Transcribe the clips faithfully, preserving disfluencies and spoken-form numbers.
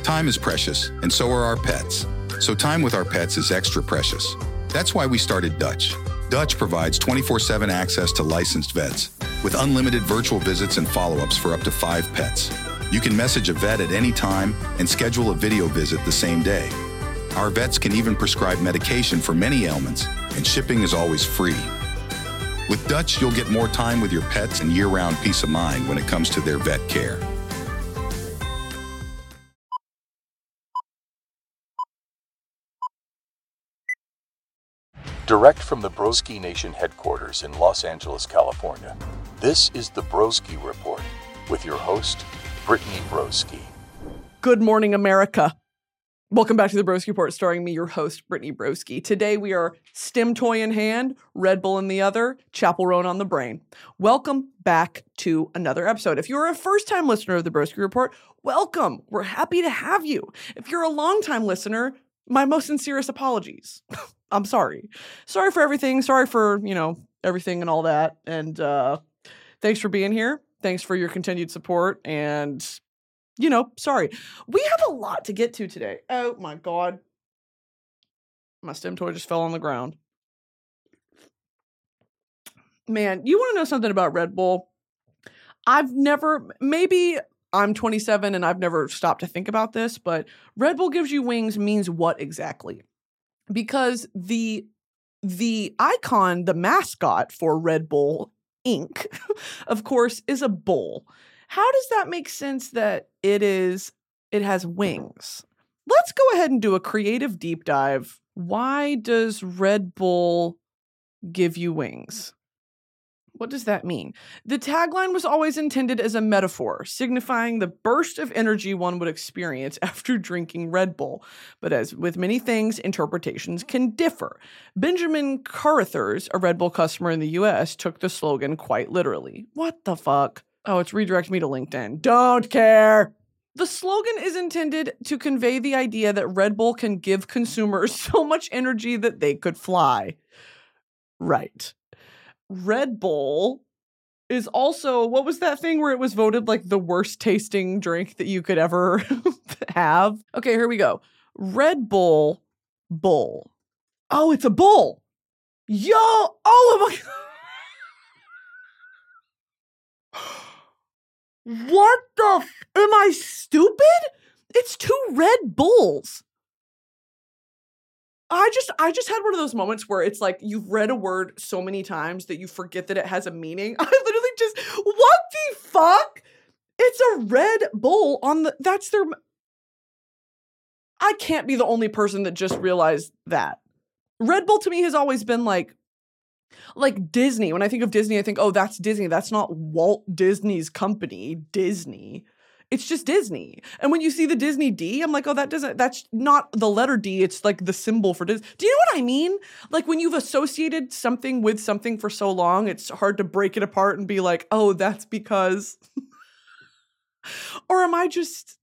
Time is precious, and so are our pets. So time with our pets is extra precious. That's why we started Dutch. Dutch provides twenty-four seven access to licensed vets, with unlimited virtual visits and follow-ups for up to five pets. You can message a vet at any time and schedule a video visit the same day. Our vets can even prescribe medication for many ailments, and shipping is always free. With Dutch, you'll get more time with your pets and year-round peace of mind when it comes to their vet care. Direct from the Broski Nation headquarters in Los Angeles, California, this is the Broski Report with your host, Brittany Broski. Good morning, America. Welcome back to the Broski Report, starring me, your host, Brittany Broski. Today we are STEM toy in hand, Red Bull in the other, Chapel Roan on the brain. Welcome back to another episode. If you're a first-time listener of the Broski Report, welcome. We're happy to have you. If you're a long-time listener, my most sincerest apologies. I'm sorry. Sorry for everything. Sorry for, you know, everything and all that. And uh, thanks for being here. Thanks for your continued support. And, you know, sorry. We have a lot to get to today. Oh, my God. My STEM toy just fell on the ground. Man, you want to know something about Red Bull? I've never, maybe I'm twenty-seven and I've never stopped to think about this, but Red Bull gives you wings means what exactly? Because the the icon, the mascot for Red Bull Incorporated, of course, is a bull. How does that make sense that it is it has wings? Let's go ahead and do a creative deep dive. Why does Red Bull give you wings? What does that mean? The tagline was always intended as a metaphor, signifying the burst of energy one would experience after drinking Red Bull. But as with many things, interpretations can differ. Benjamin Carruthers, a Red Bull customer in the U S, took the slogan quite literally. What the fuck? Oh, it's redirecting me to LinkedIn. Don't care. The slogan is intended to convey the idea that Red Bull can give consumers so much energy that they could fly. Right. Red Bull is also, what was that thing where it was voted like the worst tasting drink that you could ever have? Okay, here we go. Red Bull Bull. Oh, it's a bull. Yo, oh my God. What the, f- am I stupid? It's two Red Bulls. I just I just had one of those moments where it's like you've read a word so many times that you forget that it has a meaning. I literally just, what the fuck? It's a Red Bull on the, that's their, I can't be the only person that just realized that. Red Bull to me has always been like, like Disney. When I think of Disney, I think, oh, that's Disney. That's not Walt Disney's company, Disney. It's just Disney. And when you see the Disney D, I'm like, oh, that doesn't, that's not the letter D. It's like the symbol for Disney. Do you know what I mean? Like when you've associated something with something for so long, it's hard to break it apart and be like, oh, that's because. Or am I just,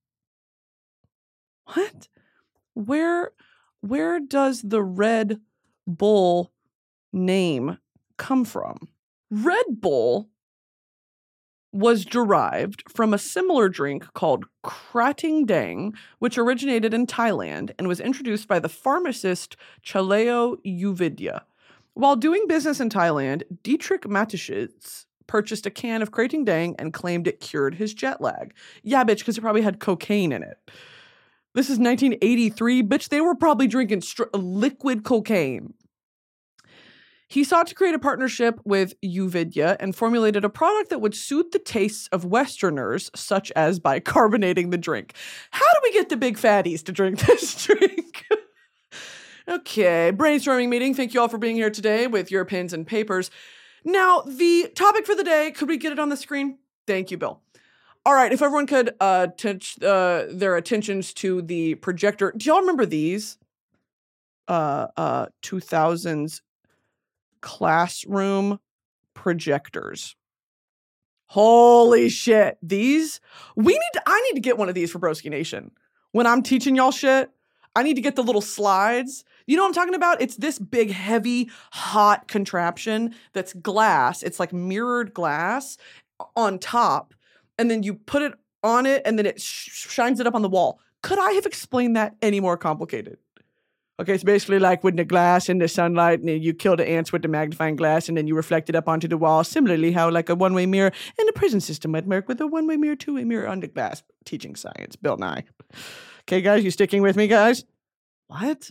what? Where, where does the Red Bull name come from? Red Bull was derived from a similar drink called Krating Daeng, which originated in Thailand and was introduced by the pharmacist Chaleo Uvidya. While doing business in Thailand, Dietrich Mateschitz purchased a can of Krating Daeng and claimed it cured his jet lag. Yeah, bitch, because it probably had cocaine in it. This is nineteen eighty-three. Bitch, they were probably drinking str- liquid cocaine. He sought to create a partnership with Uvidya and formulated a product that would suit the tastes of Westerners, such as bicarbonating the drink. How do we get the big fatties to drink this drink? Okay, brainstorming meeting. Thank you all for being here today with your pens and papers. Now, the topic for the day, could we get it on the screen? Thank you, Bill. All right, if everyone could uh, touch uh, their attentions to the projector. Do y'all remember these? Uh, uh, two thousands classroom projectors. Holy shit. These, we need to, I need to get one of these for Broski Nation. When I'm teaching y'all shit, I need to get the little slides. You know what I'm talking about? It's this big, heavy, hot contraption that's glass. It's like mirrored glass on top. And then you put it on it and then it sh- shines it up on the wall. Could I have explained that any more complicated? Okay, it's basically like with the glass and the sunlight, and you kill the ants with the magnifying glass, and then you reflect it up onto the wall. Similarly, how like a one-way mirror in the prison system might work with a one-way mirror, two-way mirror on the glass. Teaching science, Bill Nye. Okay, guys, you sticking with me, guys? What?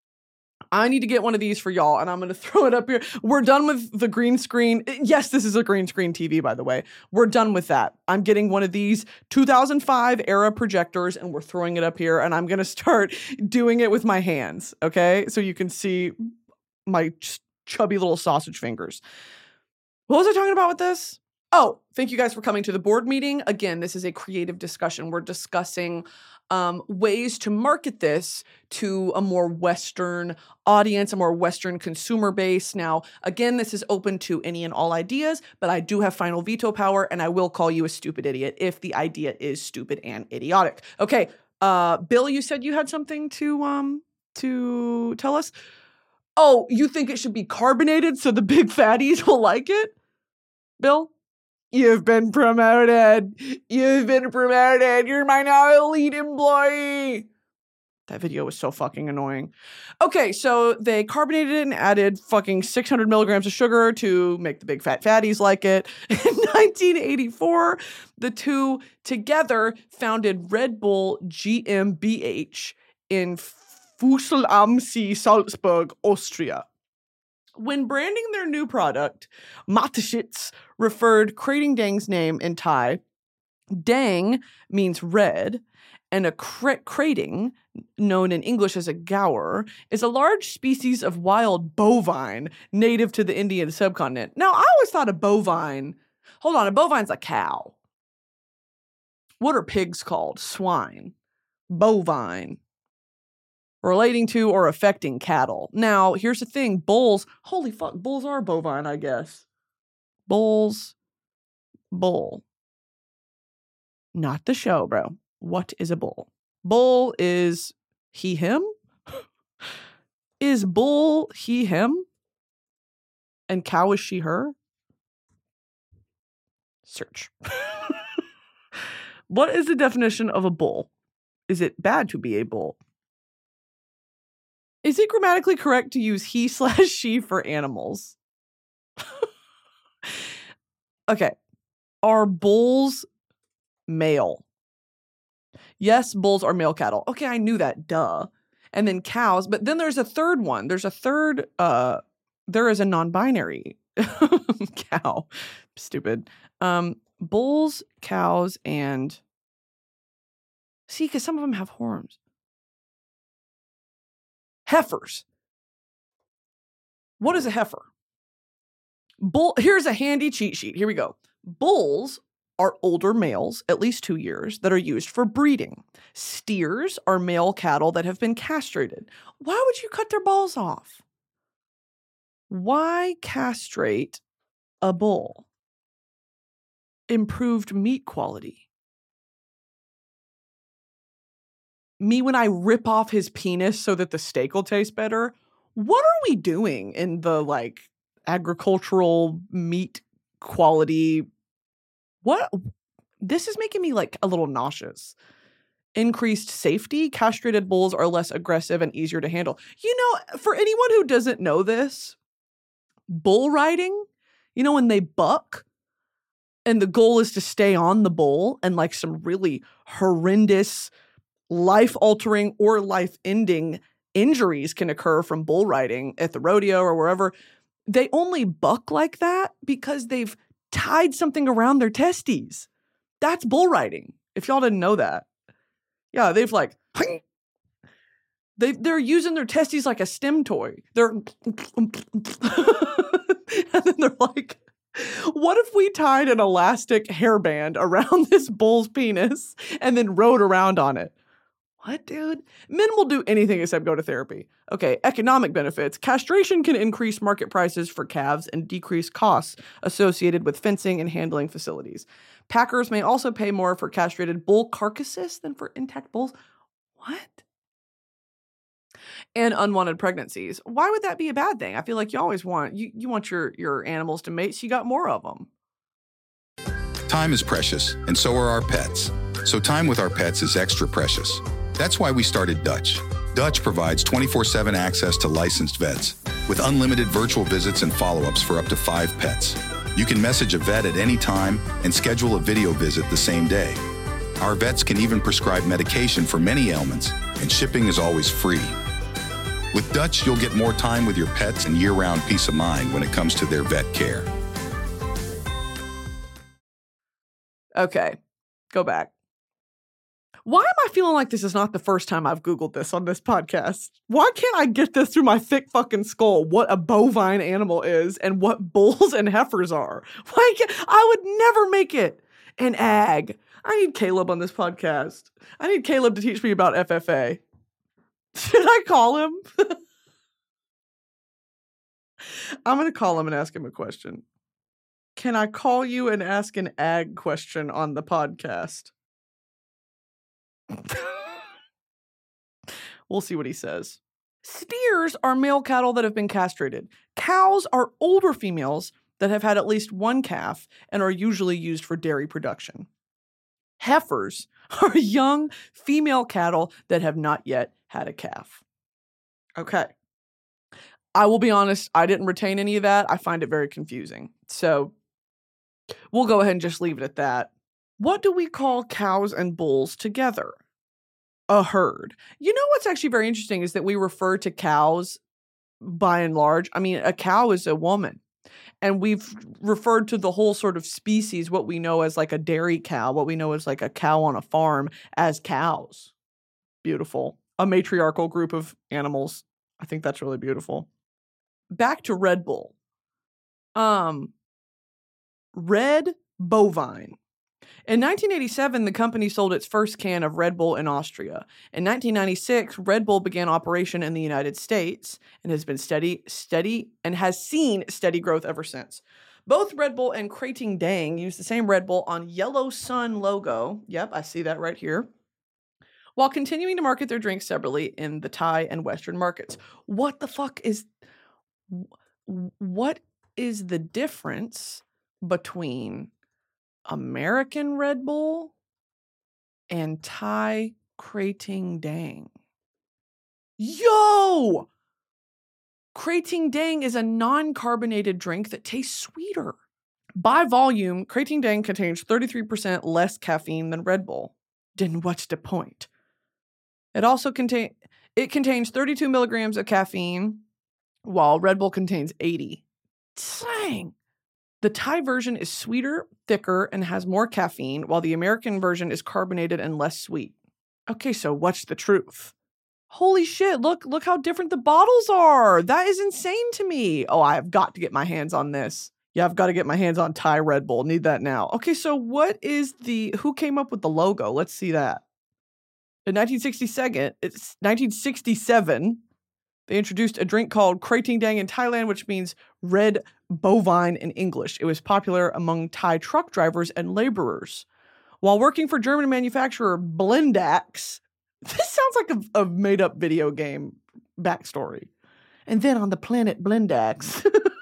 I need to get one of these for y'all, and I'm going to throw it up here. We're done with the green screen. Yes, this is a green screen T V, by the way. We're done with that. I'm getting one of these two thousand five era projectors, and we're throwing it up here, and I'm going to start doing it with my hands, okay? So you can see my ch- chubby little sausage fingers. What was I talking about with this? Oh, thank you guys for coming to the board meeting. Again, this is a creative discussion. We're discussing um, ways to market this to a more Western audience, a more Western consumer base. Now, again, this is open to any and all ideas, but I do have final veto power, and I will call you a stupid idiot if the idea is stupid and idiotic. Okay, uh, Bill, you said you had something to um to tell us? Oh, you think it should be carbonated so the big fatties will like it? Bill? You've been promoted. You've been promoted. You're my now elite employee. That video was so fucking annoying. Okay, so they carbonated it and added fucking six hundred milligrams of sugar to make the big fat fatties like it. In nineteen eighty-four, the two together founded Red Bull GmbH in Fussel am See, Salzburg, Austria. When branding their new product, Mateschitz referred Krating Dang's name in Thai. Dang means red, and a kra- krating, known in English as a gaur, is a large species of wild bovine native to the Indian subcontinent. Now, I always thought a bovine, hold on, a bovine's a cow. What are pigs called? Swine. Bovine. Relating to or affecting cattle. Now, here's the thing. Bulls, holy fuck, bulls are bovine, I guess. Bulls, bull. Not the show, bro. What is a bull? Bull is he, him? Is bull he, him? And cow is she, her? Search. What is the definition of a bull? Is it bad to be a bull? Is it grammatically correct to use he slash she for animals? Okay. Are bulls male? Yes, bulls are male cattle. Okay, I knew that. Duh. And then cows. But then there's a third one. There's a third, uh, there is a non-binary cow. Stupid. Um, bulls, cows, and see, because some of them have horns. Heifers. What is a heifer? Bull. Here's a handy cheat sheet. Here we go. Bulls are older males, at least two years, that are used for breeding. Steers are male cattle that have been castrated. Why would you cut their balls off? Why castrate a bull? Improved meat quality. Me when I rip off his penis so that the steak will taste better? What are we doing in the, like, agricultural meat quality? What? This is making me, like, a little nauseous. Increased safety. Castrated bulls are less aggressive and easier to handle. You know, for anyone who doesn't know this, bull riding, you know, when they buck and the goal is to stay on the bull and, like, some really horrendous life-altering or life-ending injuries can occur from bull riding at the rodeo or wherever. They only buck like that because they've tied something around their testes. That's bull riding, if y'all didn't know that. Yeah, they've like, they, they're using their testes like a stem toy. They're, and then they're like, what if we tied an elastic hairband around this bull's penis and then rode around on it? What, dude? Men will do anything except go to therapy. Okay, economic benefits. Castration can increase market prices for calves and decrease costs associated with fencing and handling facilities. Packers may also pay more for castrated bull carcasses than for intact bulls. What? And unwanted pregnancies. Why would that be a bad thing? I feel like you always want, you, you want your, your animals to mate, so you got more of them. Time is precious, and so are our pets. So time with our pets is extra precious. That's why we started Dutch. Dutch provides twenty-four seven access to licensed vets with unlimited virtual visits and follow-ups for up to five pets. You can message a vet at any time and schedule a video visit the same day. Our vets can even prescribe medication for many ailments, and shipping is always free. With Dutch, you'll get more time with your pets and year-round peace of mind when it comes to their vet care. Okay, go back. Why am I feeling like this is not the first time I've Googled this on this podcast? Why can't I get this through my thick fucking skull, what a bovine animal is and what bulls and heifers are? Why can't, I would never make it an ag. I need Caleb on this podcast. I need Caleb to teach me about F F A. Should I call him? I'm going to call him and ask him a question. Can I call you and ask an ag question on the podcast? We'll see what he says. Steers are male cattle that have been castrated. Cows are older females that have had at least one calf and are usually used for dairy production. Heifers are young female cattle that have not yet had a calf. Okay. I will be honest, I didn't retain any of that. I find it very confusing. So we'll go ahead and just leave it at that. What do we call cows and bulls together? A herd. You know what's actually very interesting is that we refer to cows by and large. I mean, a cow is a woman. And we've referred to the whole sort of species, what we know as like a dairy cow, what we know as like a cow on a farm, as cows. Beautiful. A matriarchal group of animals. I think that's really beautiful. Back to Red Bull. Um, Red Bovine. In nineteen eighty-seven, the company sold its first can of Red Bull in Austria. In nineteen ninety-six, Red Bull began operation in the United States and has been steady, steady, and has seen steady growth ever since. Both Red Bull and Krating Daeng use the same Red Bull on Yellow Sun logo. Yep, I see that right here. While continuing to market their drinks separately in the Thai and Western markets. What the fuck is... What is the difference between American Red Bull and Thai Krating Daeng? Yo! Krating Daeng is a non-carbonated drink that tastes sweeter. By volume, Krating Daeng contains thirty-three percent less caffeine than Red Bull. Then what's the point? It also contain it contains thirty-two milligrams of caffeine, while Red Bull contains eighty. Dang! The Thai version is sweeter, thicker, and has more caffeine, while the American version is carbonated and less sweet. Okay, so what's the truth? Holy shit, look, look how different the bottles are. That is insane to me. Oh, I've got to get my hands on this. Yeah, I've got to get my hands on Thai Red Bull. Need that now. Okay, so what is the, who came up with the logo? Let's see that. In nineteen sixty-seven, it's nineteen sixty-seven, they introduced a drink called Krating Daeng in Thailand, which means red bovine in English. It was popular among Thai truck drivers and laborers. While working for German manufacturer Blendax, this sounds like a, a made-up video game backstory. And then on the planet Blendax,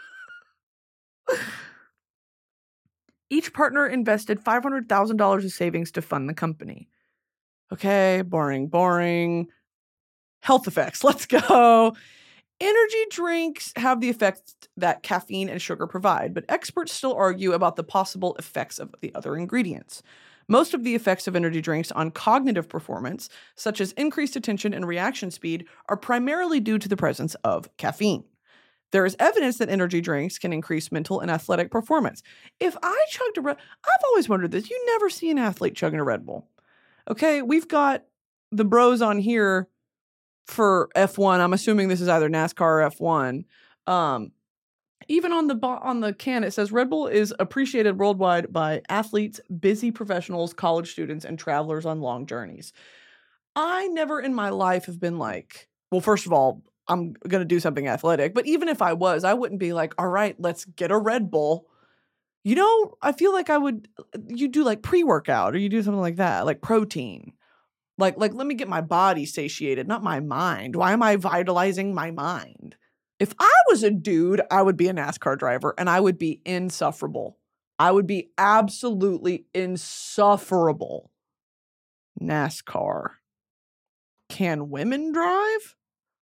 each partner invested five hundred thousand dollars of savings to fund the company. Okay, boring, boring. Health effects, let's go. Energy drinks have the effects that caffeine and sugar provide, but experts still argue about the possible effects of the other ingredients. Most of the effects of energy drinks on cognitive performance, such as increased attention and reaction speed, are primarily due to the presence of caffeine. There is evidence that energy drinks can increase mental and athletic performance. If I chugged a Red, I've always wondered this. You never see an athlete chugging a Red Bull. Okay, we've got the bros on here for F one. I'm assuming this is either NASCAR or F one. Um, even on the bo- on the can, it says Red Bull is appreciated worldwide by athletes, busy professionals, college students, and travelers on long journeys. I never in my life have been like, well, first of all, I'm going to do something athletic. But even if I was, I wouldn't be like, all right, let's get a Red Bull. You know, I feel like I would, you do like pre-workout or you do something like that, like protein. Like, like, let me get my body satiated, not my mind. Why am I vitalizing my mind? If I was a dude, I would be a NASCAR driver and I would be insufferable. I would be absolutely insufferable. NASCAR. Can women drive?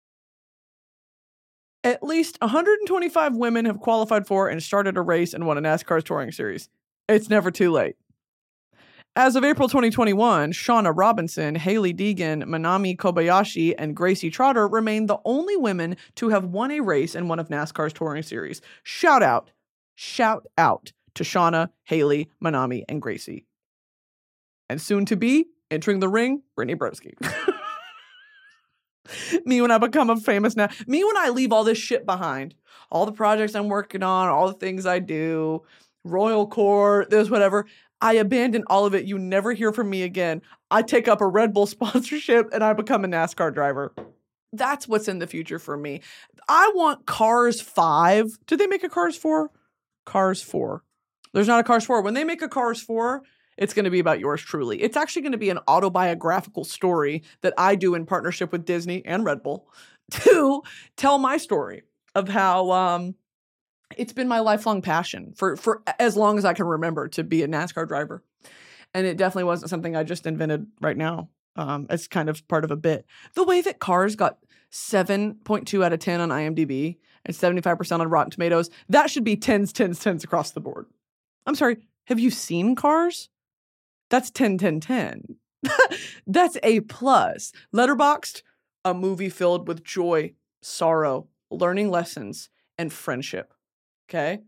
At least one hundred twenty-five women have qualified for and started a race and won a NASCAR touring series. It's never too late. As of April twenty twenty-one, Shauna Robinson, Haley Deegan, Manami Kobayashi, and Gracie Trotter remain the only women to have won a race in one of NASCAR's touring series. Shout out, shout out to Shauna, Haley, Manami, and Gracie. And soon to be, entering the ring, Brittany Broski. Me when I become a famous now. Me when I leave all this shit behind. All the projects I'm working on, all the things I do, Royal Court, this, whatever. I abandon all of it. You never hear from me again. I take up a Red Bull sponsorship and I become a NASCAR driver. That's what's in the future for me. I want Cars five. Did they make a Cars four? Cars four. There's not a Cars four. When they make a Cars four, it's going to be about yours truly. It's actually going to be an autobiographical story that I do in partnership with Disney and Red Bull to tell my story of how um, it's been my lifelong passion for, for as long as I can remember to be a NASCAR driver. And it definitely wasn't something I just invented right now. Um, it's kind of part of a bit. The way that Cars got seven point two out of ten on IMDb and seventy-five percent on Rotten Tomatoes, that should be tens, tens, tens across the board. I'm sorry, have you seen Cars? That's ten, ten, ten. That's A plus. Letterboxd, a movie filled with joy, sorrow, learning lessons, and friendship. Okay?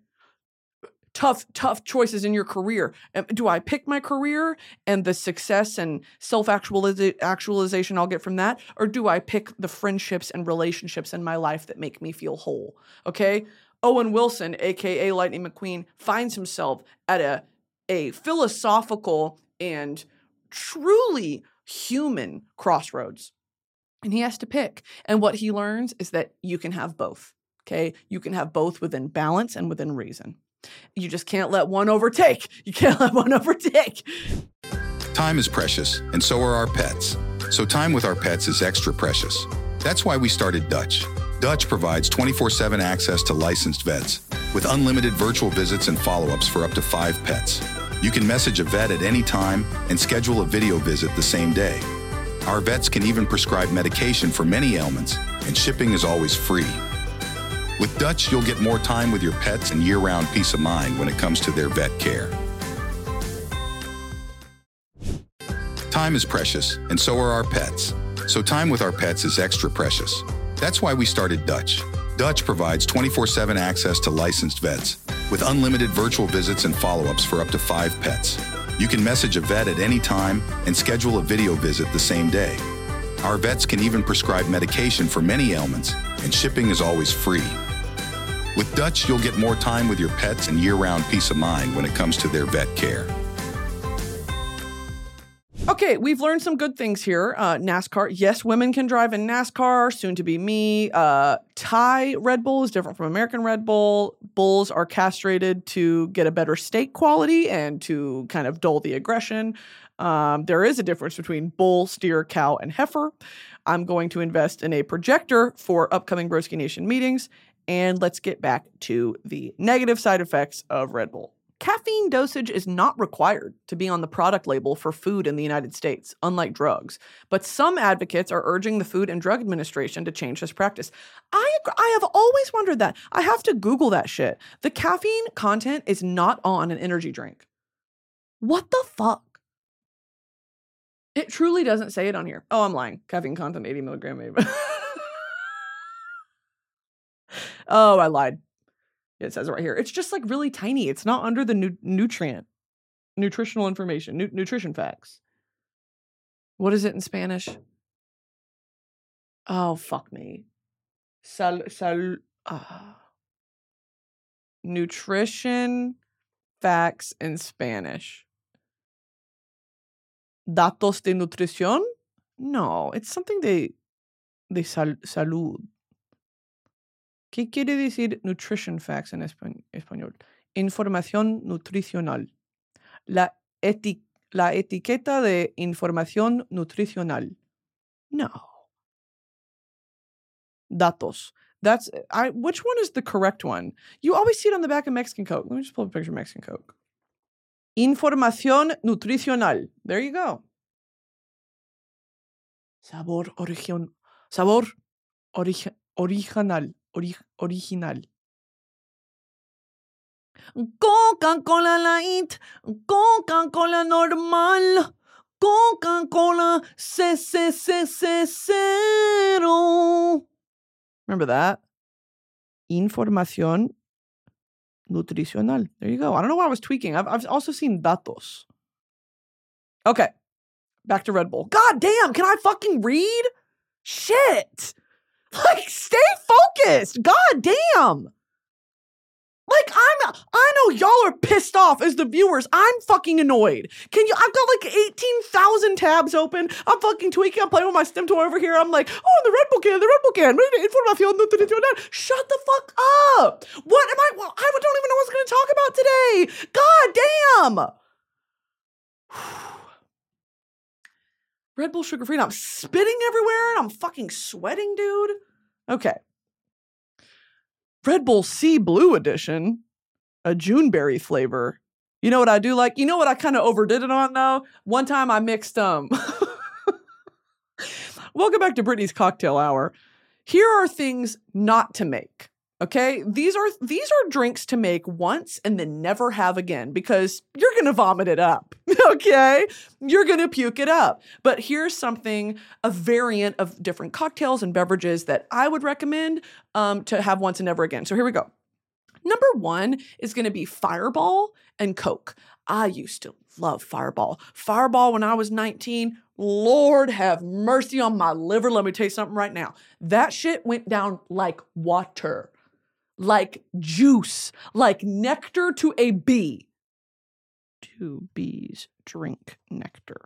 Tough, tough choices in your career. Do I pick my career and the success and self-actualization I'll get from that? Or do I pick the friendships and relationships in my life that make me feel whole? Okay? Owen Wilson, a k a. Lightning McQueen, finds himself at a, a philosophical and truly human crossroads. And he has to pick. And what he learns is that you can have both. Okay? You can have both within balance and within reason. You just can't let one overtake. You can't let one overtake. Time is precious, and so are our pets. So time with our pets is extra precious. That's why we started Dutch. Dutch provides twenty-four seven access to licensed vets with unlimited virtual visits and follow-ups for up to five pets. You can message a vet at any time and schedule a video visit the same day. Our vets can even prescribe medication for many ailments, and shipping is always free. With Dutch, you'll get more time with your pets and year-round peace of mind when it comes to their vet care. Time is precious, and so are our pets. So time with our pets is extra precious. That's why we started Dutch. Dutch provides twenty-four seven access to licensed vets with unlimited virtual visits and follow-ups for up to five pets. You can message a vet at any time and schedule a video visit the same day. Our vets can even prescribe medication for many ailments, and shipping is always free. With Dutch, you'll get more time with your pets and year-round peace of mind when it comes to their vet care. Okay, we've learned some good things here. Uh, NASCAR, yes, women can drive in NASCAR, soon to be me. Uh, Thai Red Bull is different from American Red Bull. Bulls are castrated to get a better steak quality and to kind of dull the aggression. Um, there is a difference between bull, steer, cow, and heifer. I'm going to invest in a projector for upcoming Broski Nation meetings. And let's get back to the negative side effects of Red Bull. Caffeine dosage is not required to be on the product label for food in the United States, unlike drugs. But some advocates are urging the Food and Drug Administration to change this practice. I I have always wondered that. I have to Google that shit. The caffeine content is not on an energy drink. What the fuck? It truly doesn't say it on here. Oh, I'm lying. Caffeine content, eighty milligram. Maybe. Oh, I lied. It says it right here. It's just like really tiny. It's not under the nu- nutrient, nutritional information, nu- nutrition facts. What is it in Spanish? Oh, fuck me. Sal, sal, uh, nutrition facts in Spanish. Datos de nutrición? No, it's something de, de sal, salud. ¿Qué quiere decir nutrition facts en español? Información nutricional. La, eti- la etiqueta de información nutricional. No. Datos. That's I. Which one is the correct one? You always see it on the back of Mexican Coke. Let me just pull up a picture of Mexican Coke. Información nutricional. There you go. Sabor origen, sabor origi- original, ori- original. Coca-Cola Light, Coca-Cola normal, Coca-Cola C C C C cero. Remember that? Información nutricional. There you go. I don't know why I was tweaking. I've, I've also seen datos. Okay. Back to Red Bull. God damn, can I fucking read? Shit. Like, stay focused. God damn. Like, I'm, I know y'all are pissed off as the viewers. I'm fucking annoyed. Can you, I've got like eighteen thousand tabs open. I'm fucking tweaking. I'm playing with my stem toy over here. I'm like, oh, the Red Bull can, the Red Bull can. Información nutricional. Shut the fuck up. What am I, well, I don't even know what I was going to talk about today. God damn. Red Bull sugar free. I'm spitting everywhere and I'm fucking sweating, dude. Okay. Red Bull Sea Blue Edition, a Juneberry flavor. You know what I do like? You know what I kind of overdid it on though? One time I mixed, um, welcome back to Brittany's Cocktail Hour. Here are things not to make. Okay, these are these are drinks to make once and then never have again because you're gonna vomit it up. Okay, you're gonna puke it up. But here's something, a variant of different cocktails and beverages that I would recommend um, to have once and never again. So here we go. Number one is gonna be Fireball and Coke. I used to love Fireball. Fireball when I was nineteen. Lord have mercy on my liver. Let me tell you something right now. That shit went down like water. Like juice, like nectar to a bee. Two bees drink nectar.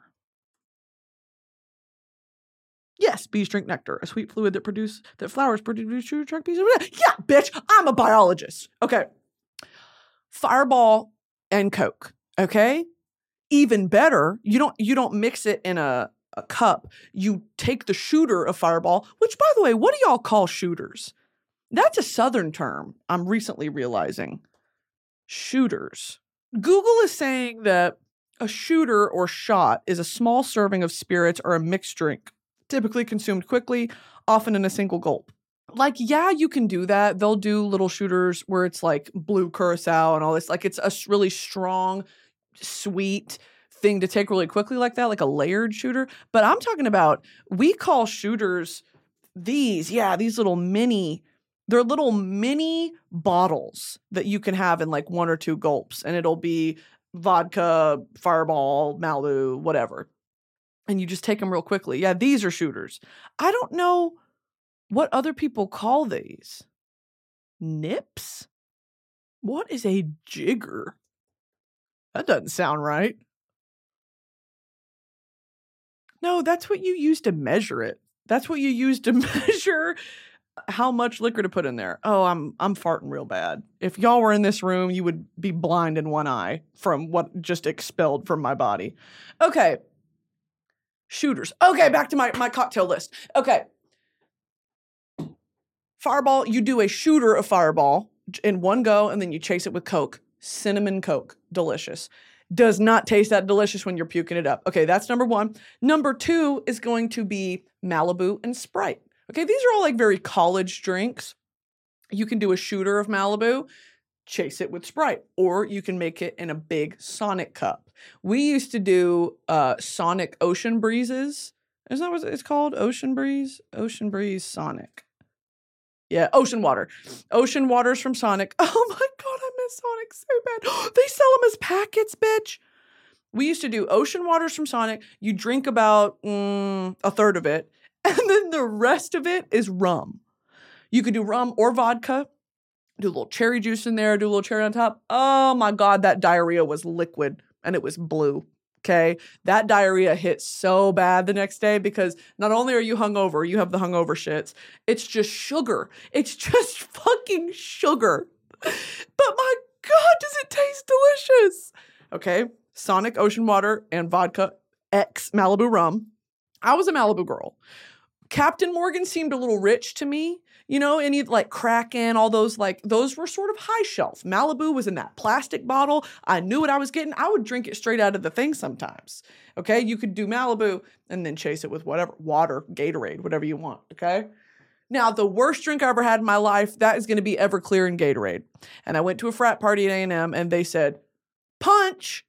Yes, bees drink nectar, a sweet fluid that produce that flowers produce to attract bees. Yeah, bitch, I'm a biologist. Okay. Fireball and Coke. Okay. Even better, you don't you don't mix it in a, a cup. You take the shooter of Fireball, which by the way, what do y'all call shooters? That's a Southern term, I'm recently realizing. Shooters. Google is saying that a shooter or shot is a small serving of spirits or a mixed drink, typically consumed quickly, often in a single gulp. Like, yeah, you can do that. They'll do little shooters where it's like blue curacao and all this. Like, it's a really strong, sweet thing to take really quickly like that, like a layered shooter. But I'm talking about, we call shooters these, yeah, these little mini... They're little mini bottles that you can have in like one or two gulps, and it'll be vodka, Fireball, Malibu, whatever. And you just take them real quickly. Yeah, these are shooters. I don't know what other people call these. Nips? What is a jigger? That doesn't sound right. No, that's what you use to measure it. That's what you use to measure how much liquor to put in there. Oh, I'm I'm farting real bad. If y'all were in this room, you would be blind in one eye from what just expelled from my body. Okay. Shooters. Okay, back to my, my cocktail list. Okay. Fireball, you do a shooter of Fireball in one go, and then you chase it with Coke. Cinnamon Coke. Delicious. Does not taste that delicious when you're puking it up. Okay, that's number one. Number two is going to be Malibu and Sprite. Okay, these are all like very college drinks. You can do a shooter of Malibu, chase it with Sprite, or you can make it in a big Sonic cup. We used to do uh, Sonic Ocean Breezes. Is that what it's called? Ocean Breeze? Ocean Breeze Sonic. Yeah, Ocean Water. Ocean Waters from Sonic. Oh my God, I miss Sonic so bad. They sell them as packets, bitch. We used to do Ocean Waters from Sonic. You drink about mm, a third of it. And then the rest of it is rum. You could do rum or vodka, do a little cherry juice in there, do a little cherry on top. Oh my God, that diarrhea was liquid and it was blue. Okay. That diarrhea hit so bad the next day because not only are you hungover, you have the hungover shits. It's just sugar. It's just fucking sugar. But my God, does it taste delicious? Okay. Sonic Ocean Water and vodka X Malibu rum. I was a Malibu girl. Captain Morgan seemed a little rich to me. You know, any like Kraken, all those like, those were sort of high shelf. Malibu was in that plastic bottle. I knew what I was getting. I would drink it straight out of the thing sometimes. Okay, you could do Malibu and then chase it with whatever, water, Gatorade, whatever you want. Okay. Now, the worst drink I ever had in my life, that is going to be Everclear and Gatorade. And I went to a frat party at A and M and they said, punch.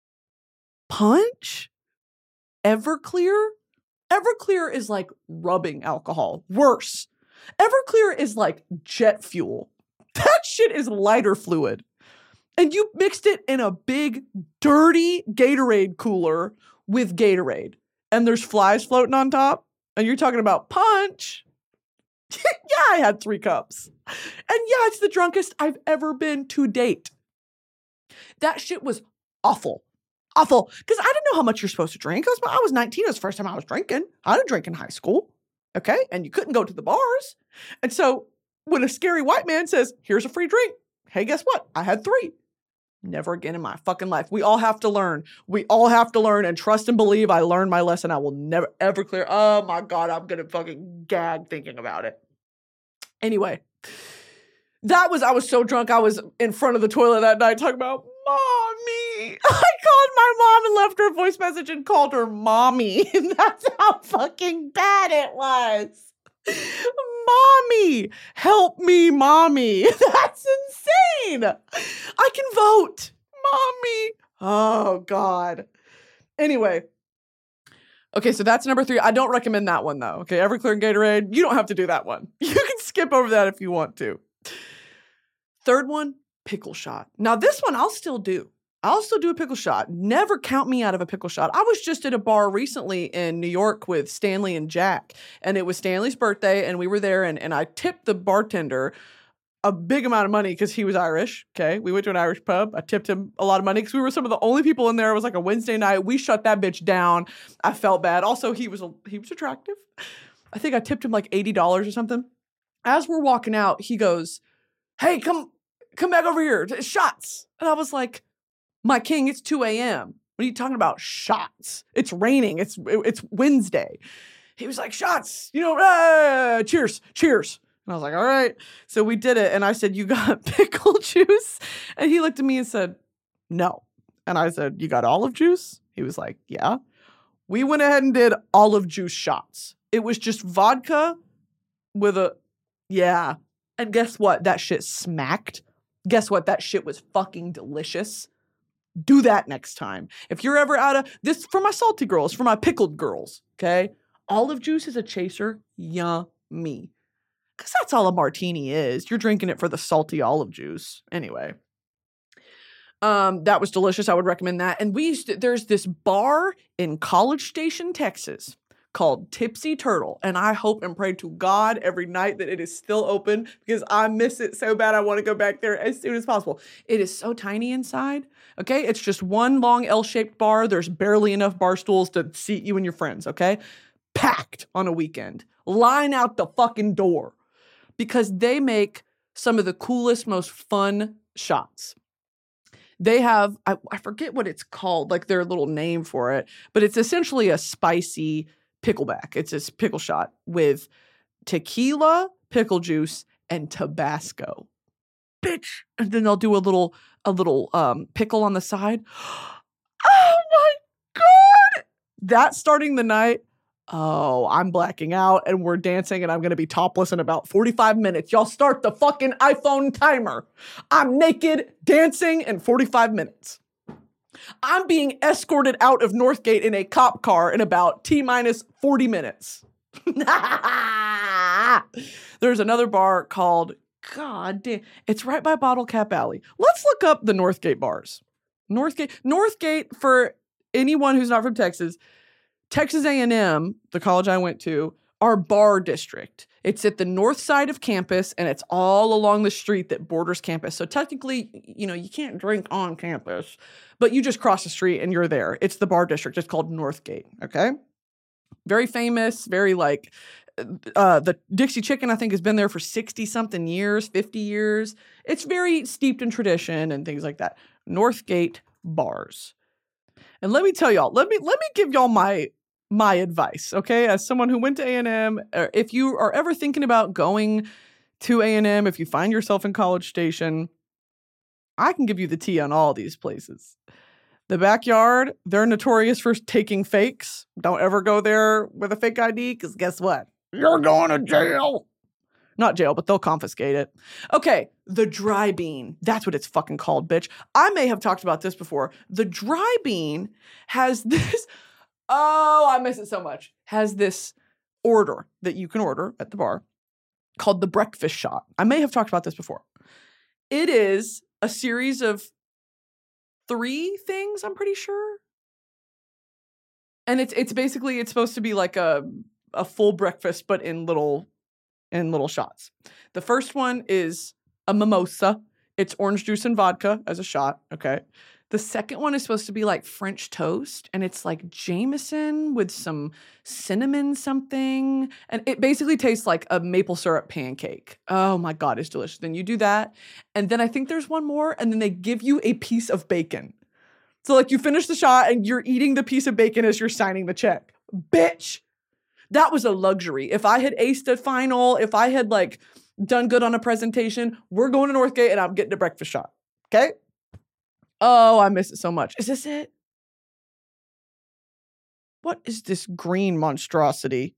Punch? Everclear? Everclear is like rubbing alcohol. Worse. Everclear is like jet fuel. That shit is lighter fluid. And you mixed it in a big, dirty Gatorade cooler with Gatorade. And there's flies floating on top. And you're talking about punch. Yeah, I had three cups. And yeah, it's the drunkest I've ever been to date. That shit was awful. Awful. Because I didn't know how much you're supposed to drink. I was, I was nineteen. It was the first time I was drinking. I didn't drink in high school. Okay? And you couldn't go to the bars. And so when a scary white man says, here's a free drink. Hey, guess what? I had three. Never again in my fucking life. We all have to learn. We all have to learn and trust and believe I learned my lesson. I will never, ever clear. Oh my God, I'm going to fucking gag thinking about it. Anyway, that was, I was so drunk. I was in front of the toilet that night talking about mommy. I called my mom and left her a voice message and called her mommy. And that's how fucking bad it was. Mommy, help me, mommy. That's insane. I can vote. Mommy. Oh, God. Anyway. Okay, so that's number three. I don't recommend that one, though. Okay, Everclear and Gatorade, you don't have to do that one. You can skip over that if you want to. Third one, pickle shot. Now, this one I'll still do. I'll still do a pickle shot. Never count me out of a pickle shot. I was just at a bar recently in New York with Stanley and Jack, and it was Stanley's birthday, and we were there, and, and I tipped the bartender a big amount of money because he was Irish, okay? We went to an Irish pub. I tipped him a lot of money because we were some of the only people in there. It was like a Wednesday night. We shut that bitch down. I felt bad. Also, he was he was attractive. I think I tipped him like eighty dollars or something. As we're walking out, he goes, hey, come, come back over here. Shots. And I was like, my king, it's two a.m. What are you talking about? Shots. It's raining. It's it's Wednesday. He was like, shots. You know, uh, cheers, cheers. And I was like, all right. So we did it. And I said, you got pickle juice? And he looked at me and said, no. And I said, you got olive juice? He was like, yeah. We went ahead and did olive juice shots. It was just vodka with a, yeah. And guess what? That shit smacked. Guess what? That shit was fucking delicious. Do that next time. If you're ever out of this, for my salty girls, for my pickled girls, okay? Olive juice is a chaser. Yummy. Because that's all a martini is. You're drinking it for the salty olive juice. Anyway. Um, that was delicious. I would recommend that. And we used to, there's this bar in College Station, Texas called Tipsy Turtle. And I hope and pray to God every night that it is still open because I miss it so bad. I want to go back there as soon as possible. It is so tiny inside. Okay. It's just one long L-shaped bar. There's barely enough bar stools to seat you and your friends. Okay. Packed on a weekend. Line out the fucking door because they make some of the coolest, most fun shots. They have, I, I forget what it's called, like their little name for it, but it's essentially a spicy pickleback. It's this pickle shot with tequila, pickle juice, and Tabasco. Bitch. And then they'll do a little, a little um, pickle on the side. Oh my God. That's starting the night. Oh, I'm blacking out and we're dancing and I'm going to be topless in about forty-five minutes. Y'all start the fucking iPhone timer. I'm naked dancing in forty-five minutes. I'm being escorted out of Northgate in a cop car in about T minus forty minutes. There's another bar called, God damn, it's right by Bottle Cap Alley. Let's look up the Northgate bars. Northgate, Northgate, for anyone who's not from Texas, Texas A and M, the college I went to, our bar district. It's at the north side of campus, and it's all along the street that borders campus. So technically, you know, you can't drink on campus, but you just cross the street and you're there. It's the bar district. It's called Northgate, okay? Very famous, very like, uh, the Dixie Chicken, I think, has been there for sixty-something years, fifty years. It's very steeped in tradition and things like that. Northgate bars. And let me tell y'all, let me let me give y'all my my advice, okay? As someone who went to A and M, if you are ever thinking about going to A and M, if you find yourself in College Station, I can give you the tea on all these places. The backyard, they're notorious for taking fakes. Don't ever go there with a fake I D, because guess what? You're going to jail. Not jail, but they'll confiscate it. Okay, the dry bean. That's what it's fucking called, bitch. I may have talked about this before. The dry bean has this, oh, I miss it so much, has this order that you can order at the bar called the breakfast shot. I may have talked about this before. It is a series of three things, I'm pretty sure. And it's it's basically, it's supposed to be like a, a full breakfast, but in little in little shots. The first one is a mimosa. It's orange juice and vodka as a shot, okay? The second one is supposed to be like French toast, and it's like Jameson with some cinnamon something, and it basically tastes like a maple syrup pancake. Oh my God, it's delicious. Then you do that, and then I think there's one more, and then they give you a piece of bacon. So like you finish the shot, and you're eating the piece of bacon as you're signing the check. Bitch! That was a luxury. If I had aced a final, if I had like done good on a presentation, we're going to Northgate and I'm getting a breakfast shot. Okay? Oh, I miss it so much. Is this it? What is this green monstrosity?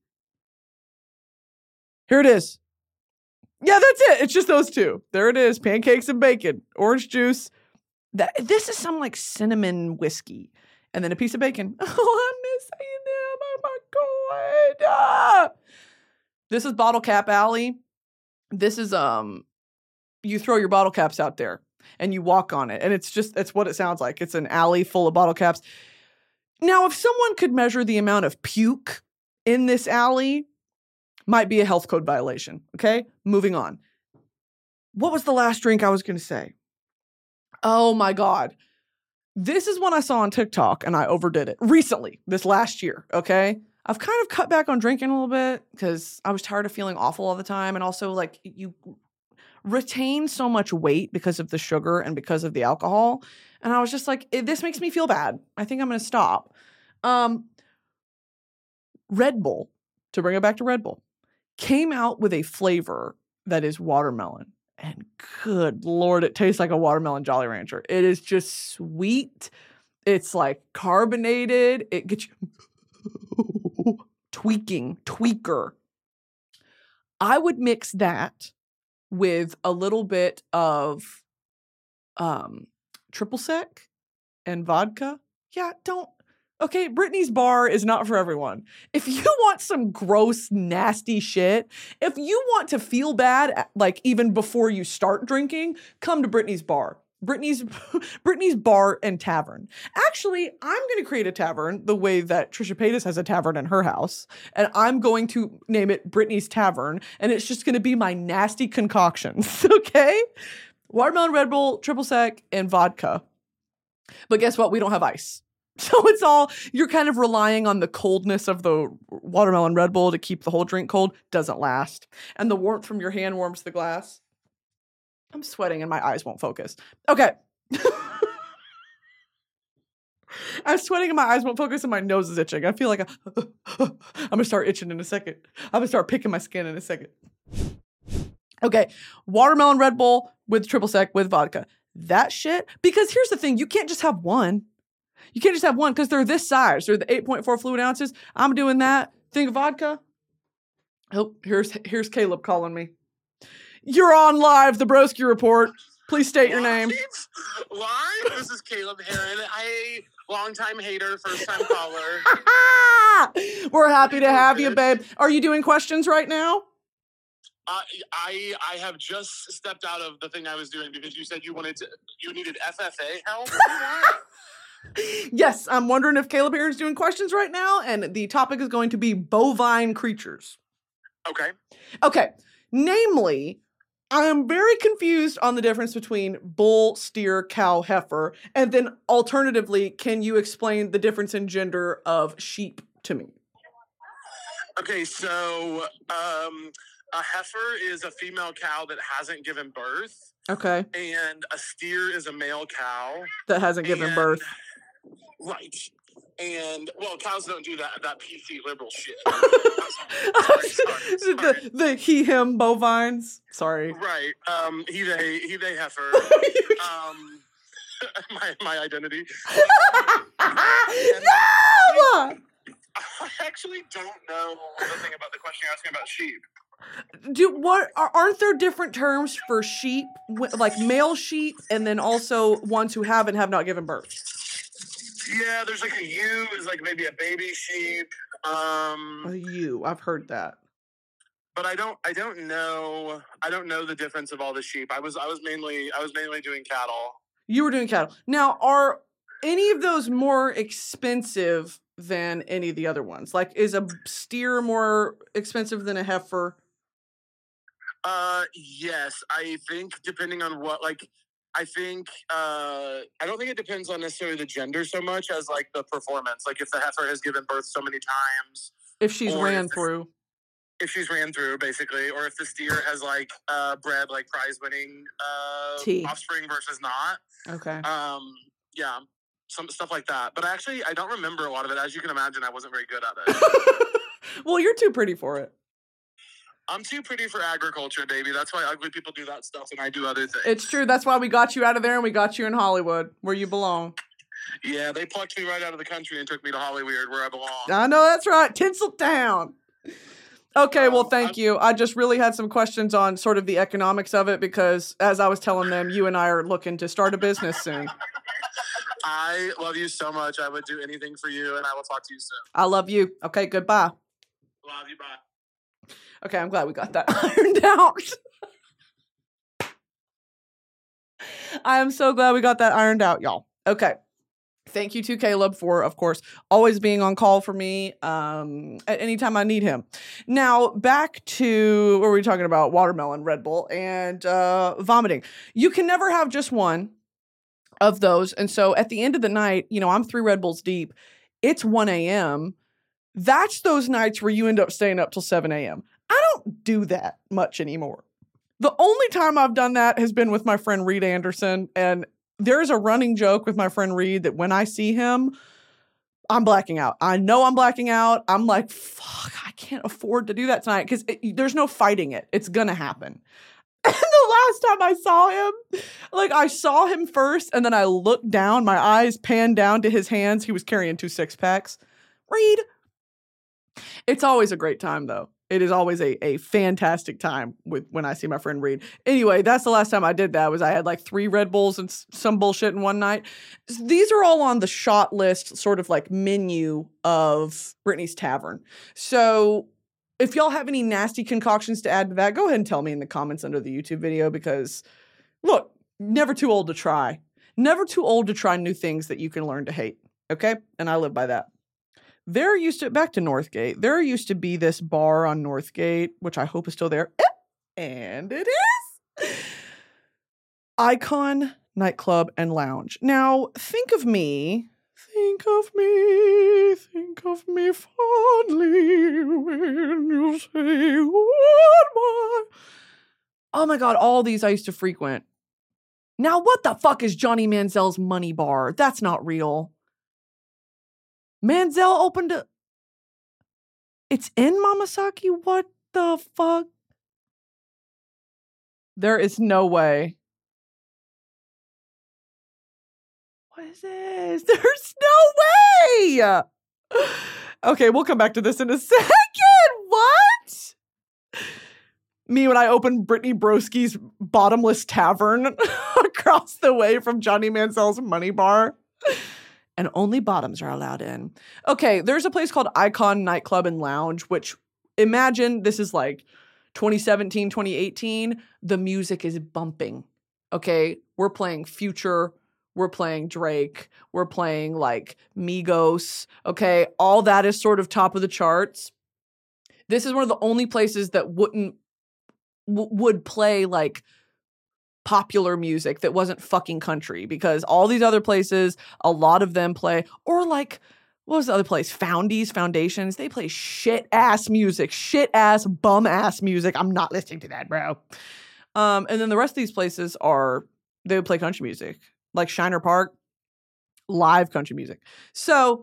Here it is. Yeah, that's it. It's just those two. There it is. Pancakes and bacon. Orange juice. That, this is some like cinnamon whiskey. And then a piece of bacon. Oh, I miss A and M. Oh my God. Ah! This is Bottle Cap Alley. This is, um, you throw your bottle caps out there and you walk on it. And it's just, that's what it sounds like. It's an alley full of bottle caps. Now, if someone could measure the amount of puke in this alley, might be a health code violation. Okay? Moving on. What was the last drink I was going to say? Oh my God. This is one I saw on TikTok and I overdid it recently, this last year, okay? I've kind of cut back on drinking a little bit because I was tired of feeling awful all the time. And also, like, you retain so much weight because of the sugar and because of the alcohol. And I was just like, this makes me feel bad. I think I'm going to stop. Um, Red Bull, to bring it back to Red Bull, came out with a flavor that is watermelon. And good Lord, it tastes like a watermelon Jolly Rancher. It is just sweet. It's like carbonated. It gets you tweaking, tweaker. I would mix that with a little bit of um, triple sec and vodka. Yeah, don't. Okay, Brittany's Bar is not for everyone. If you want some gross, nasty shit, if you want to feel bad, like even before you start drinking, come to Brittany's Bar. Brittany's Brittany's Bar and Tavern. Actually, I'm going to create a tavern the way that Trisha Paytas has a tavern in her house. And I'm going to name it Brittany's Tavern. And it's just going to be my nasty concoctions, okay? Watermelon Red Bull, triple sec, and vodka. But guess what? We don't have ice. So it's all, you're kind of relying on the coldness of the watermelon Red Bull to keep the whole drink cold. Doesn't last. And the warmth from your hand warms the glass. I'm sweating and my eyes won't focus. Okay. I'm sweating and my eyes won't focus and my nose is itching. I feel like I, I'm going to start itching in a second. I'm going to start picking my skin in a second. Okay. Watermelon Red Bull with triple sec with vodka. That shit. Because here's the thing. You can't just have one. You can't just have one because they're this size. They're the eight point four fluid ounces. I'm doing that. Think of vodka. Oh, here's here's Caleb calling me. You're on live, the Broski Report. Please state your name. Live? This is Caleb Heron. I longtime hater, first time caller. We're happy to have you, babe. Are you doing questions right now? Uh, I I have just stepped out of the thing I was doing because you said you wanted to. You needed F F A help. Yes, I'm wondering if Caleb Heron's doing questions right now, and the topic is going to be bovine creatures. Okay. Okay. Namely, I am very confused on the difference between bull, steer, cow, heifer, and then alternatively, can you explain the difference in gender of sheep to me? Okay, so um, a heifer is a female cow that hasn't given birth. Okay. And a steer is a male cow that hasn't given and, birth. Right. And, well, cows don't do that that P C liberal shit. sorry, sorry, sorry. The, the he, him bovines. Sorry. Right. Um, he, they, he, they heifer. um, my, my identity. Um, no! I actually don't know the thing about the question you're asking about sheep. Do what? Aren't there different terms for sheep, like male sheep, and then also ones who have and have not given birth? Yeah, there's like a ewe is like maybe a baby sheep. Um, a ewe, I've heard that. But I don't, I don't know, I don't know the difference of all the sheep. I was, I was mainly, I was mainly doing cattle. You were doing cattle. Now, are any of those more expensive than any of the other ones? Like, is a steer more expensive than a heifer? Uh, yes, I think depending on what, like, I think, uh, I don't think it depends on necessarily the gender so much as, like, the performance. Like, if the heifer has given birth so many times. If she's ran if, through. If she's ran through, basically. Or if the steer has, like, uh, bred, like, prize-winning uh, offspring versus not. Okay. Um, yeah, some stuff like that. But actually, I don't remember a lot of it. As you can imagine, I wasn't very good at it. Well, you're too pretty for it. I'm too pretty for agriculture, baby. That's why ugly people do that stuff and I do other things. It's true. That's why we got you out of there and we got you in Hollywood, where you belong. Yeah, they plucked me right out of the country and took me to Hollyweird, where I belong. I know, that's right. Tinseltown. Okay, well, thank um, you. I just really had some questions on sort of the economics of it because, as I was telling them, you and I are looking to start a business soon. I love you so much. I would do anything for you, and I will talk to you soon. I love you. Okay, goodbye. Love you, bye. Okay, I'm glad we got that ironed out. I am so glad we got that ironed out, y'all. Okay. Thank you to Caleb for, of course, always being on call for me um, at any time I need him. Now, back to what were we talking about? Watermelon, Red Bull, and uh, vomiting. You can never have just one of those. And so at the end of the night, you know, I'm three Red Bulls deep. It's one a.m. That's those nights where you end up staying up till seven a.m. I don't do that much anymore. The only time I've done that has been with my friend Reed Anderson. And there's a running joke with my friend Reed that when I see him, I'm blacking out. I know I'm blacking out. I'm like, fuck, I can't afford to do that tonight because there's no fighting it. It's going to happen. And the last time I saw him, like I saw him first and then I looked down, my eyes panned down to his hands. He was carrying two six packs. Reed. It's always a great time though. It is always a, a fantastic time with when I see my friend Reed. Anyway, that's the last time I did that was I had like three Red Bulls and s- some bullshit in one night. These are all on the shot list sort of like menu of Brittany's Tavern. So if y'all have any nasty concoctions to add to that, go ahead and tell me in the comments under the YouTube video because look, never too old to try. Never too old to try new things that you can learn to hate. Okay? And I live by that. There used to, back to Northgate, there used to be this bar on Northgate, which I hope is still there. And it is. Icon Nightclub and Lounge. Now, think of me, think of me, think of me fondly when you say goodbye. Oh my God, all these I used to frequent. Now, what the fuck is Johnny Manziel's Money Bar? That's not real. Manziel opened a... It's in Mamasaki? What the fuck? There is no way. What is this? There's no way! Okay, we'll come back to this in a second. What? Me when I opened Brittany Broski's Bottomless Tavern across the way from Johnny Manziel's Money Bar. And only bottoms are allowed in. Okay, there's a place called Icon Nightclub and Lounge, which imagine this is like twenty seventeen, twenty eighteen. The music is bumping. Okay, we're playing Future. We're playing Drake. We're playing like Migos. Okay, all that is sort of top of the charts. This is one of the only places that wouldn't w- would play like popular music that wasn't fucking country because all these other places, a lot of them play, or like, what was the other place? Foundies, Foundations. They play shit ass music, shit ass bum ass music. I'm not listening to that, bro. Um, and then the rest of these places are, they would play country music, like Shiner Park, live country music. So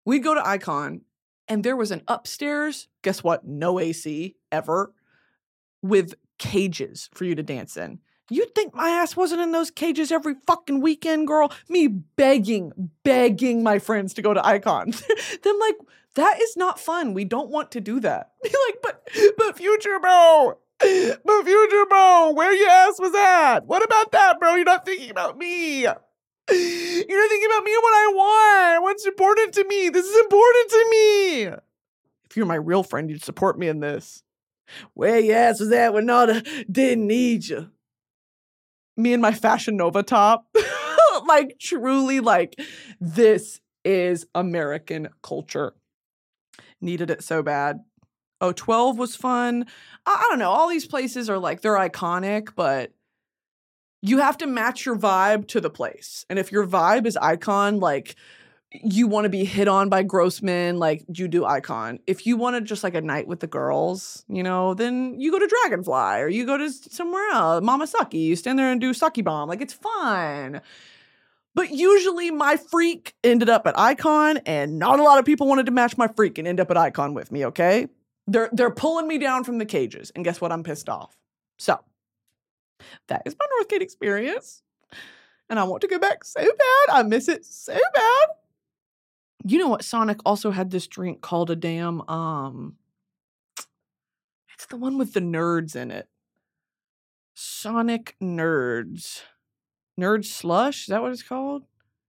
we'd go to Icon and there was an upstairs, guess what? No A C ever, with cages for you to dance in. You'd think my ass wasn't in those cages every fucking weekend, girl. Me begging, begging my friends to go to Icon. Then like, that is not fun. We don't want to do that. Be like, but, but Future Bro, but Future Bro, where your ass was at? What about that, bro? You're not thinking about me. You're not thinking about me and what I want. What's important to me? This is important to me. If you're my real friend, you'd support me in this. Where your ass was at when Nada didn't need you. Me and my Fashion Nova top. Like, truly, like, this is American culture. Needed it so bad. Oh, twelve was fun. I, I don't know. All these places are like, they're iconic, but you have to match your vibe to the place. And if your vibe is Icon, like, you want to be hit on by gross men, like, you do Icon. If you want to just like a night with the girls, you know, then you go to Dragonfly or you go to somewhere else, Mama Sucky. You stand there and do Sucky Bomb. Like, it's fun. But usually my freak ended up at Icon, and not a lot of people wanted to match my freak and end up at Icon with me, okay? They're, they're pulling me down from the cages, and guess what? I'm pissed off. So, that is my Northgate experience. And I want to go back so bad. I miss it so bad. You know what? Sonic also had this drink called a damn, um, it's the one with the nerds in it. Sonic Nerds. Nerd Slush? Is that what it's called?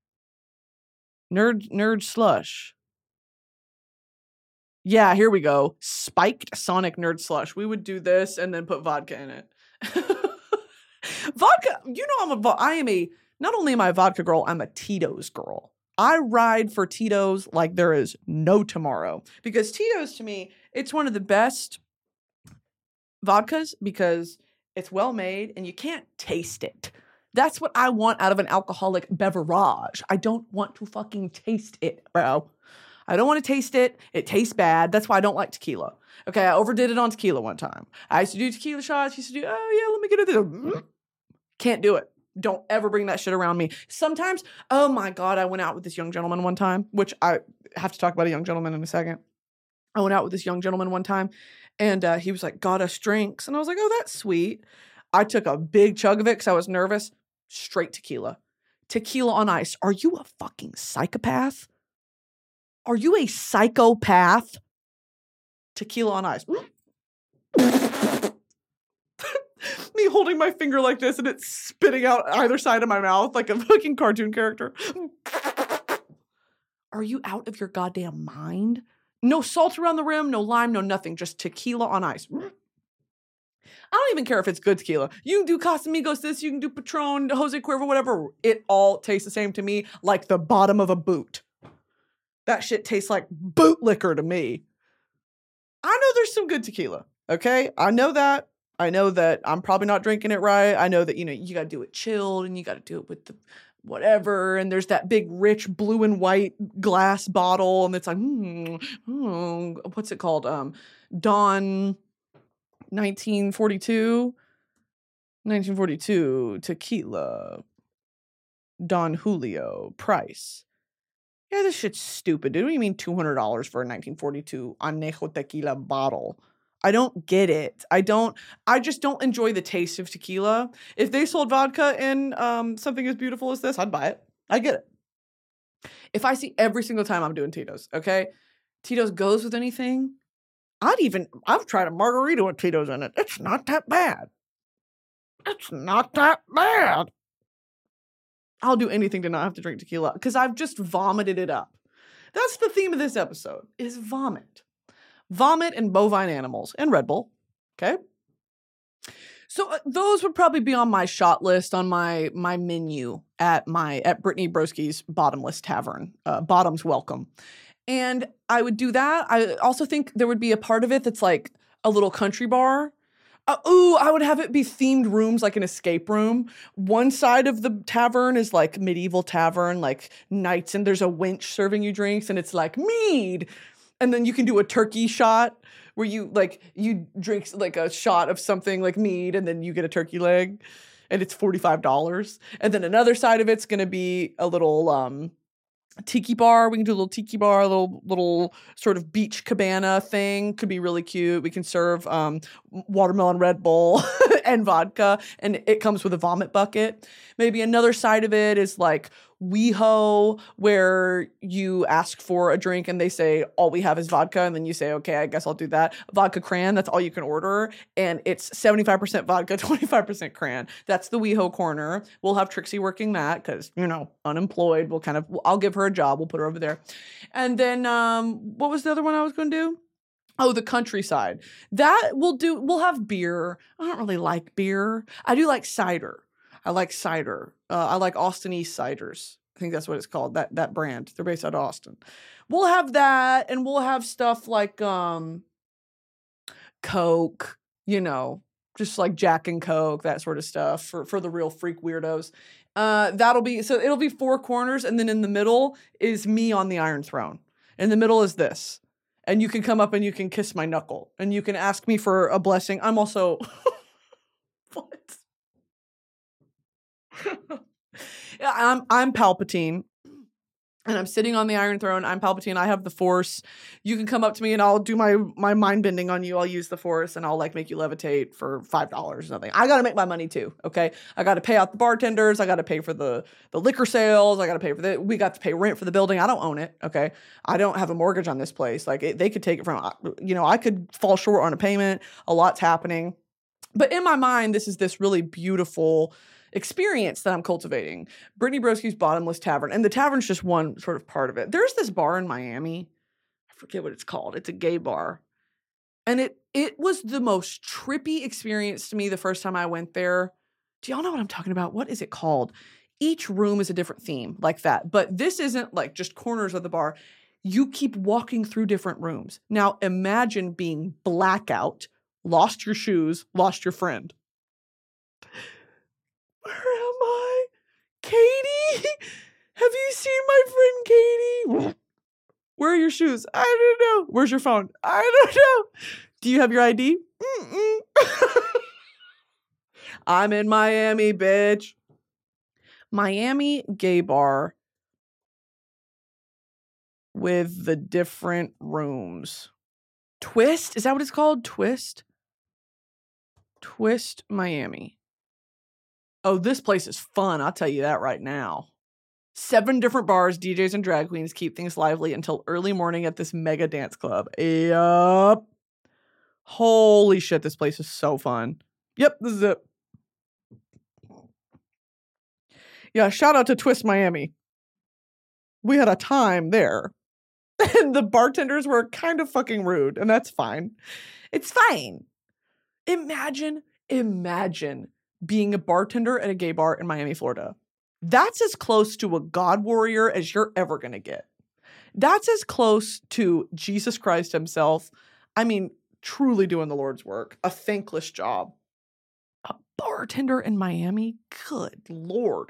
Nerd, Nerd Slush. Yeah, here we go. Spiked Sonic Nerd Slush. We would do this and then put vodka in it. Vodka, you know I'm a, I am a, not only am I a vodka girl, I'm a Tito's girl. I ride for Tito's like there is no tomorrow. Because Tito's, to me, it's one of the best vodkas because it's well made and you can't taste it. That's what I want out of an alcoholic beverage. I don't want to fucking taste it, bro. I don't want to taste it. It tastes bad. That's why I don't like tequila. Okay, I overdid it on tequila one time. I used to do tequila shots. I used to do, oh yeah, let me get it. Can't do it. Don't ever bring that shit around me. Sometimes, oh my God, I went out with this young gentleman one time, which I have to talk about a young gentleman in a second. I went out with this young gentleman one time and uh, he was like, got us drinks. And I was like, oh, that's sweet. I took a big chug of it because I was nervous. Straight tequila. Tequila on ice. Are you a fucking psychopath? Are you a psychopath? Tequila on ice. Me holding my finger like this and it's spitting out either side of my mouth like a fucking cartoon character. Are you out of your goddamn mind? No salt around the rim, no lime, no nothing. Just tequila on ice. I don't even care if it's good tequila. You can do Casamigos this, you can do Patron, Jose Cuervo, whatever. It all tastes the same to me, like the bottom of a boot. That shit tastes like boot liquor to me. I know there's some good tequila, okay? I know that. I know that I'm probably not drinking it right. I know that, you know, you got to do it chilled and you got to do it with the whatever. And there's that big, rich blue and white glass bottle. And it's like, hmm, hmm what's it called? Um, Don nineteen forty-two. nineteen forty-two tequila. Don Julio price. Yeah, this shit's stupid. Dude, what do you mean two hundred dollars for a nineteen forty-two Añejo tequila bottle? I don't get it. I don't, I just don't enjoy the taste of tequila. If they sold vodka in um, something as beautiful as this, I'd buy it. I get it. If I see every single time I'm doing Tito's, okay? Tito's goes with anything. I'd even, I've tried a margarita with Tito's in it. It's not that bad. It's not that bad. I'll do anything to not have to drink tequila because I've just vomited it up. That's the theme of this episode, is vomit. Vomit and bovine animals and Red Bull. Okay. So uh, those would probably be on my shot list on my my menu at my at Brittany Broski's Bottomless Tavern. Uh, Bottoms welcome. And I would do that. I also think there would be a part of it that's like a little country bar. Uh, ooh, I would have it be themed rooms, like an escape room. One side of the tavern is like medieval tavern, like knights, and there's a wench serving you drinks, and it's like mead. And then you can do a turkey shot where you like you drink like a shot of something like mead, and then you get a turkey leg, and it's forty-five dollars. And then another side of it's gonna be a little um tiki bar. We can do a little tiki bar, a little little sort of beach cabana thing. Could be really cute. We can serve um, watermelon Red Bull and vodka, and it comes with a vomit bucket. Maybe another side of it is like WeHo, where you ask for a drink and they say, all we have is vodka. And then you say, okay, I guess I'll do that. Vodka cran, that's all you can order. And it's seventy-five percent vodka, twenty-five percent cran. That's the WeHo corner. We'll have Trixie working that because, you know, unemployed. We'll kind of, I'll give her a job. We'll put her over there. And then um, what was the other one I was going to do? Oh, the countryside. That we'll do, we'll have beer. I don't really like beer. I do like cider. I like cider. Uh, I like Austin East ciders. I think that's what it's called, that that brand. They're based out of Austin. We'll have that, and we'll have stuff like um, Coke, you know, just like Jack and Coke, that sort of stuff for, for the real freak weirdos. Uh, that'll be, so it'll be four corners, and then in the middle is me on the Iron Throne. In the middle is this. And you can come up and you can kiss my knuckle, and you can ask me for a blessing. I'm also... What? Yeah, I'm I'm Palpatine, and I'm sitting on the Iron Throne. I'm Palpatine. I have the Force. You can come up to me, and I'll do my my mind bending on you. I'll use the Force, and I'll like make you levitate for five dollars or something. I got to make my money too. Okay, I got to pay out the bartenders. I got to pay for the the liquor sales. I got to pay for the. We got to pay rent for the building. I don't own it. Okay, I don't have a mortgage on this place. Like it, they could take it from. You know, I could fall short on a payment. A lot's happening, but in my mind, this is this really beautiful experience that I'm cultivating. Brittany Broski's Bottomless Tavern. And the tavern's just one sort of part of it. There's this bar in Miami. I forget what it's called. It's a gay bar. And it it was the most trippy experience to me the first time I went there. Do y'all know what I'm talking about? What is it called? Each room is a different theme like that. But this isn't like just corners of the bar. You keep walking through different rooms. Now imagine being blackout, lost your shoes, lost your friend. Where am I? Katie? Have you seen my friend Katie? Where are your shoes? I don't know. Where's your phone? I don't know. Do you have your I D? Mm-mm. I'm in Miami, bitch. Miami gay bar with the different rooms. Twist? Is that what it's called? Twist? Twist Miami. Oh, this place is fun. I'll tell you that right now. Seven different bars, D Js, and drag queens keep things lively until early morning at this mega dance club. Yup. Holy shit, this place is so fun. Yep, this is it. Yeah, shout out to Twist Miami. We had a time there. And the bartenders were kind of fucking rude, and that's fine. It's fine. Imagine, imagine being a bartender at a gay bar in Miami, Florida. That's as close to a God warrior as you're ever going to get. That's as close to Jesus Christ himself. I mean, truly doing the Lord's work. A thankless job. A bartender in Miami? Good Lord.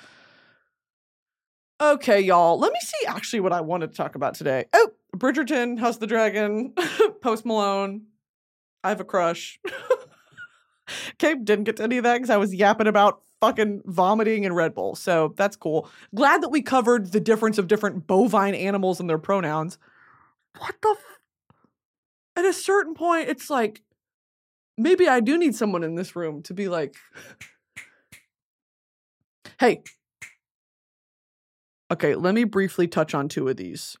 Okay, y'all. Let me see actually what I wanted to talk about today. Oh, Bridgerton, House of the Dragon, Post Malone. I have a crush. Okay, didn't get to any of that because I was yapping about fucking vomiting and Red Bull. So that's cool. Glad that we covered the difference of different bovine animals and their pronouns. What the f- At a certain point, it's like, maybe I do need someone in this room to be like, hey. Okay, let me briefly touch on two of these.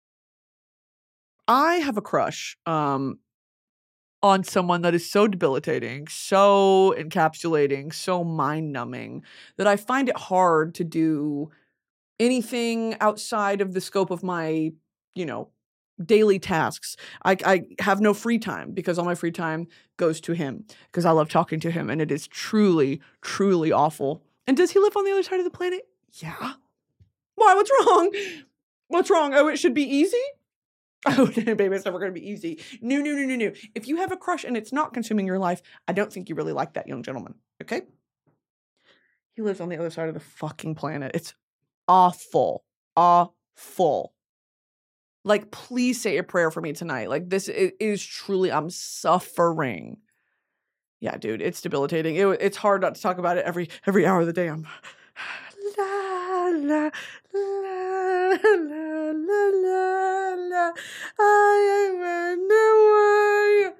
I have a crush. Um... on someone that is so debilitating, so encapsulating, so mind-numbing, that I find it hard to do anything outside of the scope of my, you know, daily tasks. I, I have no free time because all my free time goes to him because I love talking to him, and it is truly, truly awful. And does he live on the other side of the planet? Yeah. Why? What's wrong? What's wrong? Oh, it should be easy? Oh, baby, it's never going to be easy. No, no, no, no, no. If you have a crush and it's not consuming your life, I don't think you really like that young gentleman. Okay? He lives on the other side of the fucking planet. It's awful. Awful. Like, please say a prayer for me tonight. Like, this it is truly, I'm suffering. Yeah, dude, it's debilitating. It, it's hard not to talk about it every every hour of the day. I'm la, la, la. la, la, la, la, I am in the way.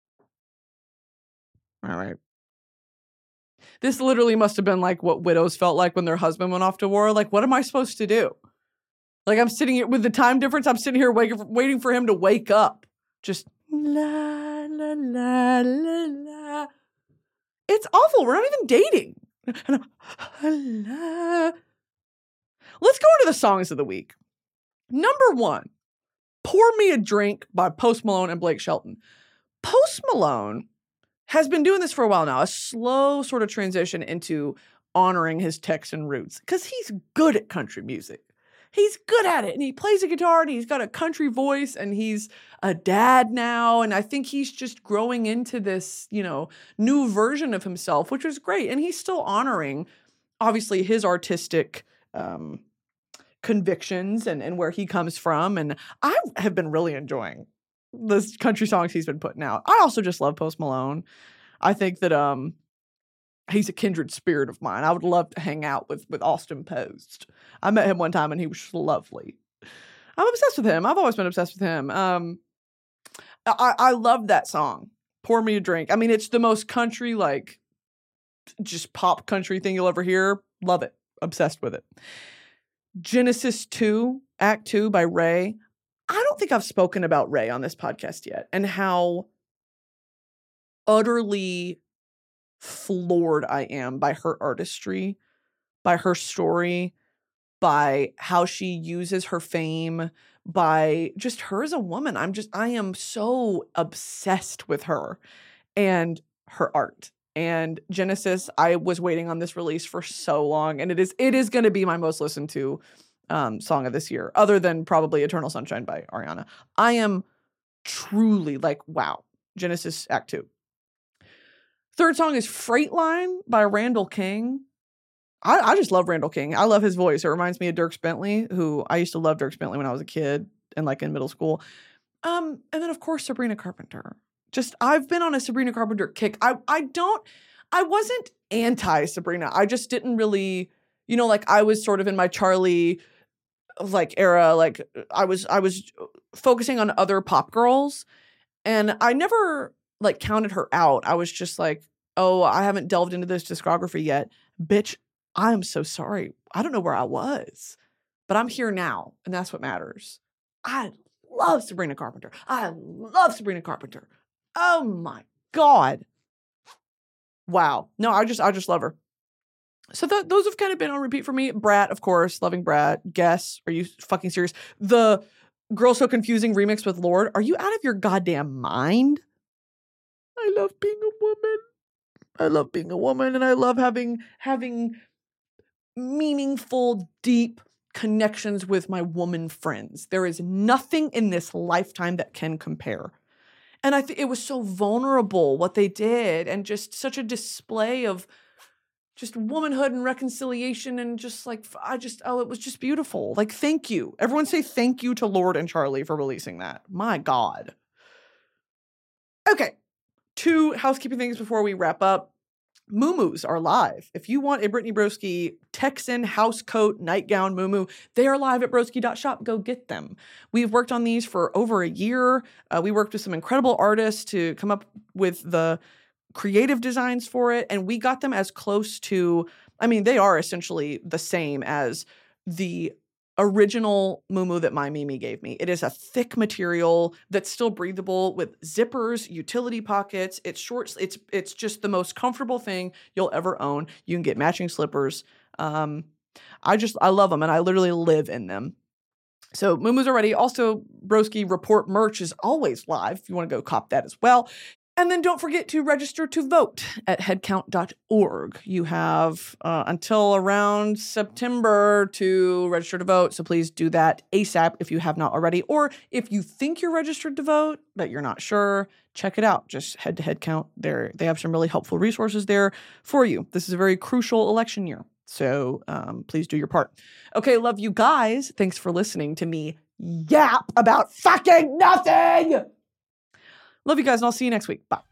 All right. This literally must have been like what widows felt like when their husband went off to war. Like, what am I supposed to do? Like, I'm sitting here with the time difference. I'm sitting here waiting for, waiting for him to wake up. Just la, la, la, la, la. It's awful. We're not even dating. La. Let's go into the songs of the week. Number one, Pour Me a Drink by Post Malone and Blake Shelton. Post Malone has been doing this for a while now, a slow sort of transition into honoring his Texan roots because he's good at country music. He's good at it, and he plays a guitar, and he's got a country voice, and he's a dad now, and I think he's just growing into this, you know, new version of himself, which is great, and he's still honoring, obviously, his artistic um, convictions and, and where he comes from, and I have been really enjoying the country songs he's been putting out. I also just love Post Malone. I think that um he's a kindred spirit of mine. I would love to hang out with with Austin Post. I met him one time and he was lovely. I'm obsessed with him. I've always been obsessed with him. Um, I I love that song, Pour Me a Drink. I mean, it's the most country, like, just pop country thing you'll ever hear. Love it. Obsessed with it. Genesis two, Act two by Ray. I don't think I've spoken about Ray on this podcast yet and how utterly floored I am by her artistry, by her story, by how she uses her fame, by just her as a woman. I'm just, I am so obsessed with her and her art. And Genesis, I was waiting on this release for so long, and it is, it is going to be my most listened to Um, song of this year, other than probably Eternal Sunshine by Ariana. I am truly like, wow, Genesis Act two. Third song is Freight Line by Randall King. I, I just love Randall King. I love his voice. It reminds me of Dierks Bentley, who I used to love Dierks Bentley when I was a kid and like in middle school. Um, and then of course, Sabrina Carpenter. Just, I've been on a Sabrina Carpenter kick. I, I don't, I wasn't anti Sabrina. I just didn't really, you know, like I was sort of in my Charlie like era, like I was I was focusing on other pop girls, and I never like counted her out. I was just like, oh, I haven't delved into this discography yet. Bitch, I am so sorry. I don't know where I was, but I'm here now, and that's what matters. I love Sabrina Carpenter. I love Sabrina Carpenter. Oh my God. Wow. No, I just I just love her. So th- those have kind of been on repeat for me. Brat, of course, loving Brat. Guess, are you fucking serious? The Girl So Confusing remix with Lorde. Are you out of your goddamn mind? I love being a woman. I love being a woman, and I love having having meaningful, deep connections with my woman friends. There is nothing in this lifetime that can compare. And I think it was so vulnerable what they did, and just such a display of just womanhood and reconciliation, and just like, I just, oh, it was just beautiful. Like, thank you. Everyone say thank you to Lorde and Charlie for releasing that. My God. Okay. Two housekeeping things before we wrap up. Muumuus are live. If you want a Brittany Broski Texan house coat nightgown muumuu, they are live at broski dot shop. Go get them. We've worked on these for over a year. Uh, we worked with some incredible artists to come up with the creative designs for it, and we got them as close to, I mean, they are essentially the same as the original muumuu that my Mimi gave me. It is a thick material that's still breathable with zippers, utility pockets. It's short. It's it's just the most comfortable thing you'll ever own. You can get matching slippers. Um, I just, I love them, and I literally live in them. So muumuus are ready. Also, Broski Report merch is always live if you want to go cop that as well. And then don't forget to register to vote at headcount dot org. You have uh, until around September to register to vote, so please do that ASAP if you have not already. Or if you think you're registered to vote, but you're not sure, check it out. Just head to Headcount. There, they have some really helpful resources there for you. This is a very crucial election year, so um, please do your part. Okay, love you guys. Thanks for listening to me yap about fucking nothing. Love you guys, and I'll see you next week. Bye.